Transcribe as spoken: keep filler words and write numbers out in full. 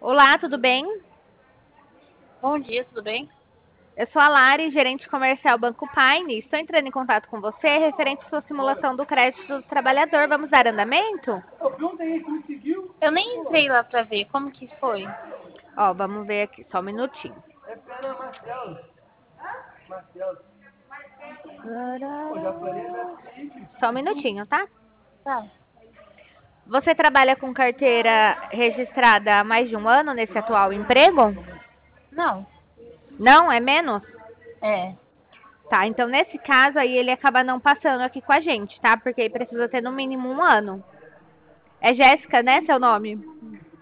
Olá, tudo bem? Bom dia, tudo bem? Eu sou a Lari, gerente comercial Banco Paine. Estou entrando em contato com você referente à sua simulação do crédito do trabalhador. Vamos dar andamento? Eu nem entrei lá pra ver como que foi. Ó, vamos ver aqui, só um minutinho. Só um minutinho, tá? Tá. Você trabalha com carteira registrada há mais de um ano nesse atual emprego? Não. Não, é menos? É. Tá, então nesse caso aí ele acaba não passando aqui com a gente, tá? Porque ele precisa ter no mínimo um ano. É Jéssica, né, seu nome?